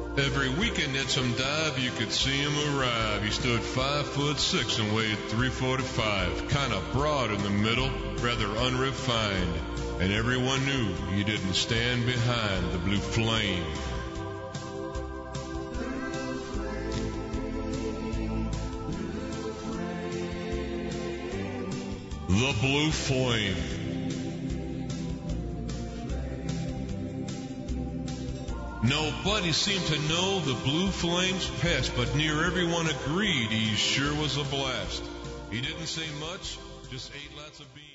Every weekend at some dive, you could see him arrive. He stood 5'6" and weighed 345. Kinda broad in the middle, rather unrefined. And everyone knew he didn't stand behind the blue flame. The Blue Flame. Nobody seemed to know the Blue Flame's past, but near everyone agreed he sure was a blast. He didn't say much, just ate lots of beans.